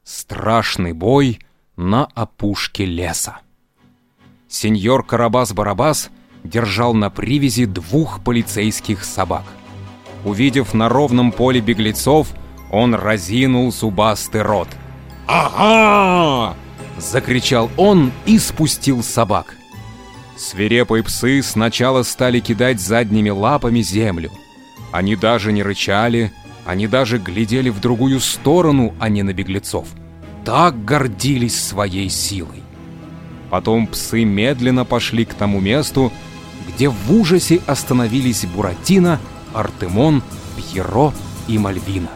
Страшный бой на опушке леса. Сеньор Карабас-Барабас держал на привязи 2 полицейских собак. Увидев на ровном поле беглецов, он разинул зубастый рот. «Ага!» — закричал он и спустил собак. Свирепые псы сначала стали кидать задними лапами землю. Они даже не рычали, они даже глядели в другую сторону, а не на беглецов. Так гордились своей силой. Потом псы медленно пошли к тому месту, где в ужасе остановились Буратино, Артемон, Пьеро и Мальвина.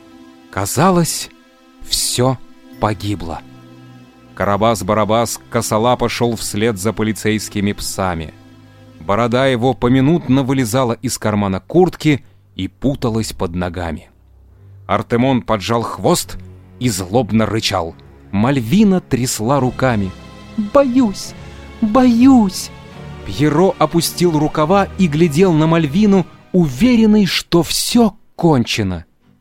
Казалось, все погибло. Карабас-Барабас косолапо шел вслед за полицейскими псами. Борода его поминутно вылезала из кармана куртки и путалась под ногами. Артемон поджал хвост и злобно рычал. Мальвина трясла руками. «Боюсь, боюсь!» Пьеро опустил рукава и глядел на Мальвину, уверенный, что все кончено.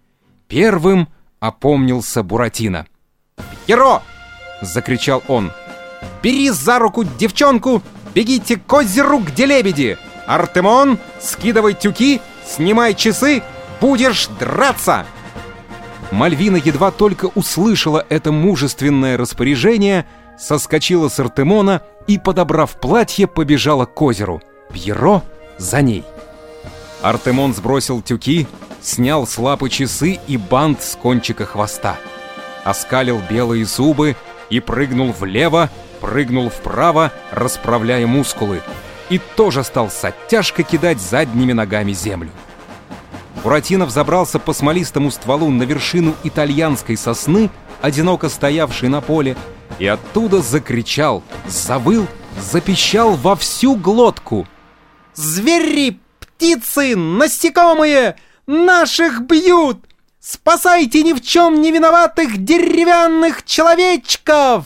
Первым опомнился Буратино. «Пьеро!» — закричал он. «Бери за руку девчонку, бегите к озеру, где лебеди! Артемон, скидывай тюки, снимай часы, будешь драться!» Мальвина едва только услышала это мужественное распоряжение, соскочила с Артемона и, подобрав платье, побежала к озеру. Пьеро за ней. Артемон сбросил тюки, снял с лапы часы и бант с кончика хвоста. Оскалил белые зубы и прыгнул влево, прыгнул вправо, расправляя мускулы. И тоже стал с оттяжкой кидать задними ногами землю. Буратино взобрался по смолистому стволу на вершину итальянской сосны, одиноко стоявшей на поле, и оттуда закричал, завыл, запищал во всю глотку. «Звери, птицы, насекомые! Наших бьют! Спасайте ни в чем не виноватых деревянных человечков!»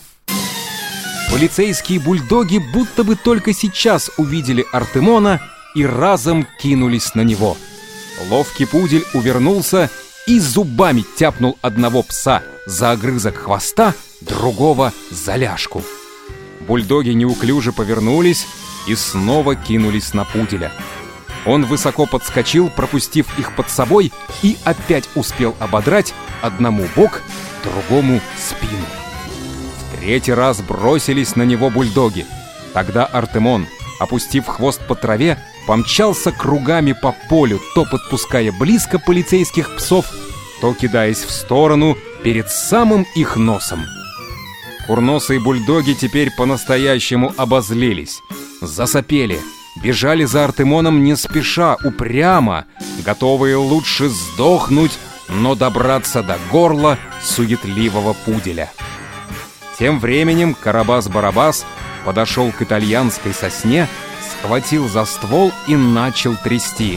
Полицейские бульдоги будто бы только сейчас увидели Артемона и разом кинулись на него. Ловкий пудель увернулся и зубами тяпнул одного пса за огрызок хвоста, другого за ляжку. Бульдоги неуклюже повернулись и снова кинулись на пуделя. Он высоко подскочил, пропустив их под собой, и опять успел ободрать одному бок, другому спину. В 3-й раз бросились на него бульдоги. Тогда Артемон, опустив хвост по траве, помчался кругами по полю, то подпуская близко полицейских псов, то кидаясь в сторону перед самым их носом. Курносые бульдоги теперь по-настоящему обозлились, засопели, бежали за Артемоном не спеша, упрямо, готовые лучше сдохнуть, но добраться до горла суетливого пуделя. Тем временем Карабас-Барабас подошел к итальянской сосне, схватил за ствол и начал трясти.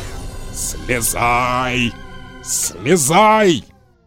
«Слезай! Слезай!»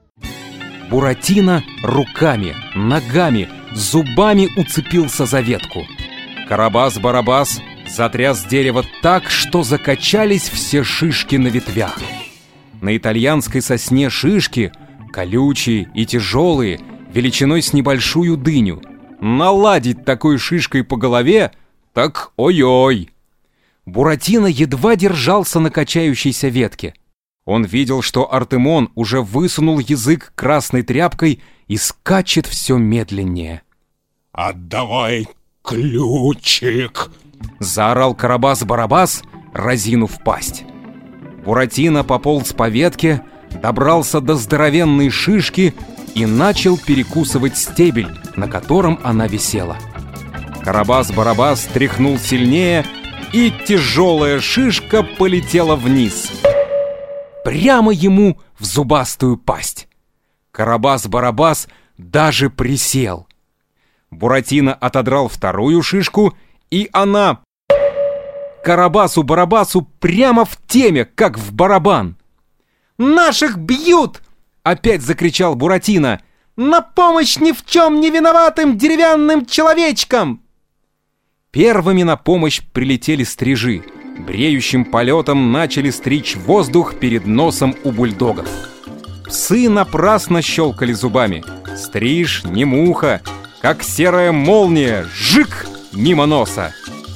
Буратино руками, ногами, зубами уцепился за ветку. Карабас-Барабас затряс дерево так, что закачались все шишки на ветвях. На итальянской сосне шишки, колючие и тяжелые, величиной с небольшую дыню. Наладить такой шишкой по голове, так ой-ой! Буратино едва держался на качающейся ветке. Он видел, что Артемон уже высунул язык красной тряпкой и скачет все медленнее. «Отдавай ключик!» — заорал Карабас-Барабас, разинув пасть. Буратино пополз по ветке, добрался до здоровенной шишки и начал перекусывать стебель, на котором она висела. Карабас-Барабас тряхнул сильнее, и тяжелая шишка полетела вниз. Прямо ему в зубастую пасть. Карабас-Барабас даже присел. Буратино отодрал вторую шишку, и она Карабасу-Барабасу прямо в теме, как в барабан. «Наших бьют!» — опять закричал Буратино. «На помощь ни в чем не виноватым деревянным человечкам!» Первыми на помощь прилетели стрижи. Бреющим полетом начали стричь воздух перед носом у бульдогов. Псы напрасно щелкали зубами. Стриж, не муха, как серая молния, жик мимо носа.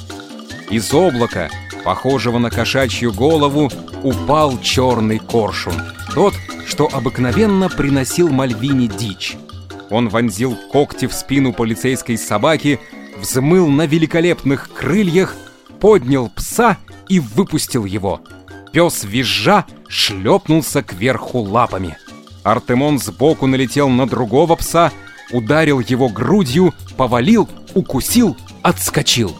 Из облака, похожего на кошачью голову, упал черный коршун. Тот, что обыкновенно приносил Мальвине дичь. Он вонзил когти в спину полицейской собаки, взмыл на великолепных крыльях, поднял пса и выпустил его. Пес, визжа, шлепнулся кверху лапами. Артемон сбоку налетел на другого пса, ударил его грудью, повалил, укусил, отскочил.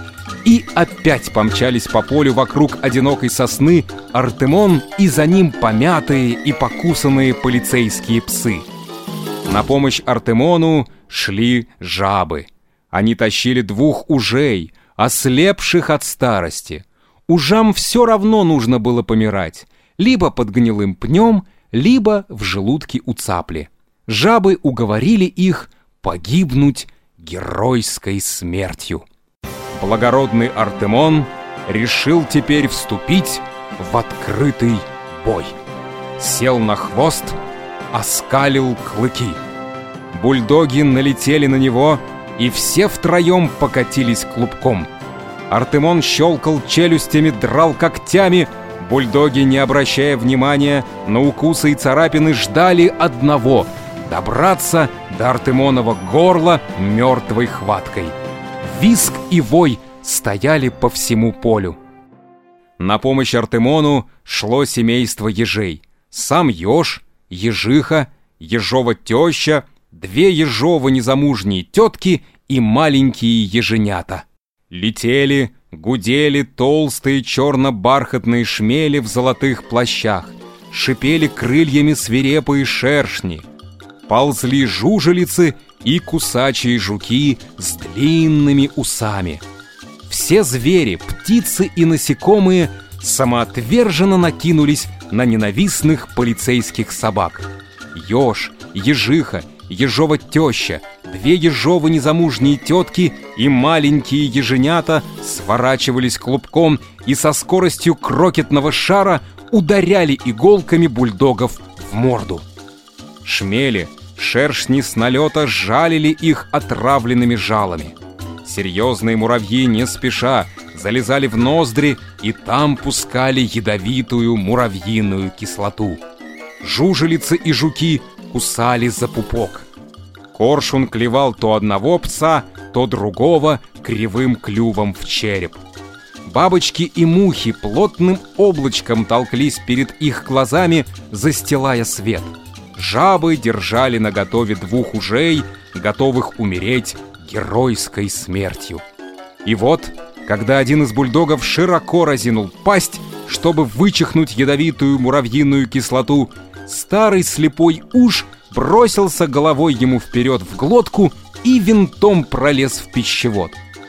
И опять помчались по полю вокруг одинокой сосны Артемон и за ним помятые и покусанные полицейские псы. На помощь Артемону шли жабы. Они тащили 2 ужей, ослепших от старости. Ужам все равно нужно было помирать, либо под гнилым пнем, либо в желудке у цапли. Жабы уговорили их погибнуть геройской смертью. Благородный Артемон решил теперь вступить в открытый бой. Сел на хвост, оскалил клыки. Бульдоги налетели на него, и все втроем покатились клубком. Артемон щелкал челюстями, драл когтями. Бульдоги, не обращая внимания на укусы и царапины, ждали одного — добраться до Артемонова горла мертвой хваткой. Визг и вой стояли по всему полю. На помощь Артемону шло семейство ежей. Сам еж, ежиха, ежова теща, 2 ежовы незамужние тетки и маленькие еженята. Летели, гудели толстые черно-бархатные шмели в золотых плащах, шипели крыльями свирепые шершни, ползли жужелицы и кусачие жуки с длинными усами. Все звери, птицы и насекомые самоотверженно накинулись на ненавистных полицейских собак. Еж, ежиха, ежова теща, 2 ежовы незамужние тетки и маленькие еженята сворачивались клубком и со скоростью крокетного шара ударяли иголками бульдогов в морду. Шмели, шершни с налета жалили их отравленными жалами. Серьезные муравьи не спеша залезали в ноздри и там пускали ядовитую муравьиную кислоту. Жужелицы и жуки кусали за пупок. Коршун клевал то одного пса, то другого кривым клювом в череп. Бабочки и мухи плотным облачком толклись перед их глазами, застилая свет. Жабы держали наготове 2 ужей, готовых умереть геройской смертью. И вот, когда один из бульдогов широко разинул пасть, чтобы вычихнуть ядовитую муравьиную кислоту, старый слепой уж бросился головой ему вперед в глотку и винтом пролез в пищевод.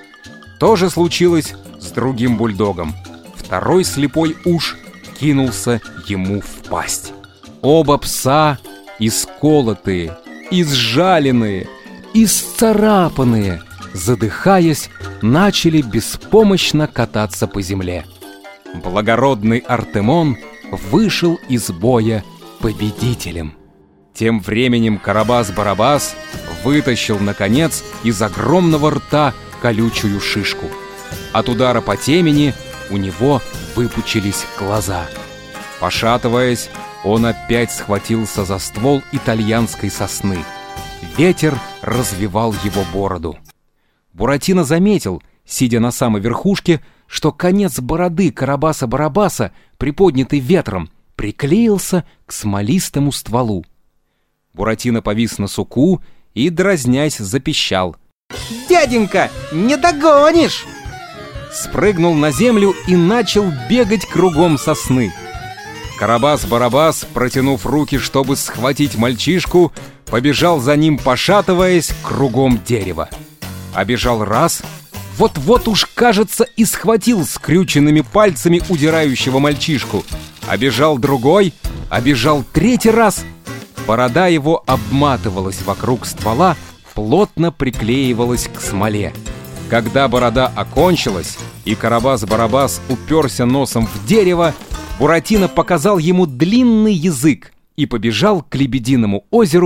То же случилось с другим бульдогом. Второй слепой уж кинулся ему в пасть. Оба пса, исколотые, изжаленные, исцарапанные, задыхаясь, начали беспомощно кататься по земле. Благородный Артемон вышел из боя победителем. Тем временем Карабас-Барабас вытащил, наконец, из огромного рта колючую шишку. От удара по темени у него выпучились глаза. Пошатываясь, он опять схватился за ствол итальянской сосны. Ветер развивал его бороду. Буратино заметил, сидя на самой верхушке, что конец бороды Карабаса-Барабаса, приподнятый ветром, приклеился к смолистому стволу. Буратино повис на суку и, дразнясь, запищал: «Дяденька, не догонишь!» Спрыгнул на землю и начал бегать кругом сосны. Карабас-Барабас, протянув руки, чтобы схватить мальчишку, побежал за ним, пошатываясь, кругом дерева. Обежал раз, вот-вот уж, кажется, и схватил скрюченными пальцами удирающего мальчишку. Обежал другой, обежал 3-й раз. Борода его обматывалась вокруг ствола, плотно приклеивалась к смоле. Когда борода окончилась, и Карабас-Барабас уперся носом в дерево, Буратино показал ему длинный язык и побежал к Лебединому озеру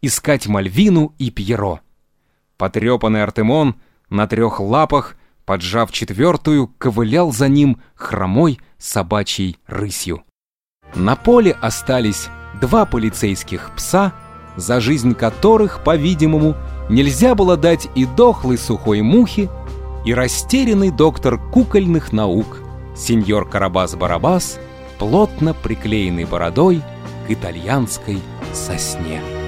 искать Мальвину и Пьеро. Потрепанный Артемон на 3 лапах, поджав 4-ю, ковылял за ним хромой собачьей рысью. На поле остались 2 полицейских пса, за жизнь которых, по-видимому, нельзя было дать и дохлой сухой мухи, и растерянный доктор кукольных наук, сеньор Карабас-Барабас, плотно приклеенный бородой к итальянской сосне.